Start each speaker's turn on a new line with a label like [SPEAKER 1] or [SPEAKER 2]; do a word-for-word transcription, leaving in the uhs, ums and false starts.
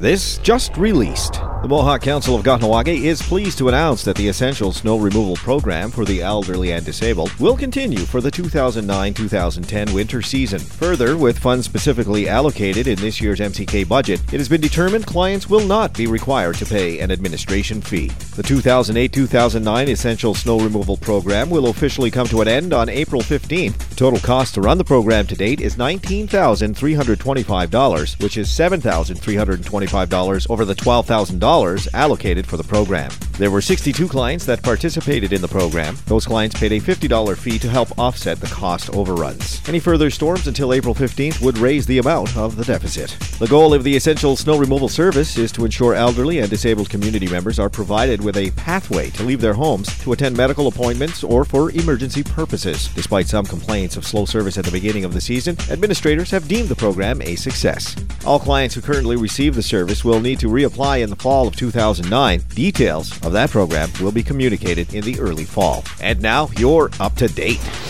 [SPEAKER 1] This just released. The Mohawk Council of Kahnawake is pleased to announce that the Essential Snow Removal Program for the elderly and disabled will continue for the two thousand nine to two thousand ten winter season. Further, with funds specifically allocated in this year's M C K budget, it has been determined clients will not be required to pay an administration fee. The two thousand eight to two thousand nine Essential Snow Removal Program will officially come to an end on April fifteenth. The total cost to run the program to date is nineteen thousand three hundred twenty-five dollars, which is seven thousand three hundred twenty-five dollars over the twelve thousand dollars allocated for the program. There were sixty-two clients that participated in the program. Those clients paid a fifty dollars fee to help offset the cost overruns. Any further storms until April fifteenth would raise the amount of the deficit. The goal of the Essential Snow Removal Service is to ensure elderly and disabled community members are provided with a pathway to leave their homes to attend medical appointments or for emergency purposes. Despite some complaints of slow service at the beginning of the season, administrators have deemed the program a success. All clients who currently receive the service will need to reapply in the fall of two thousand nine. Details of that program will be communicated in the early fall. And now you're up to date.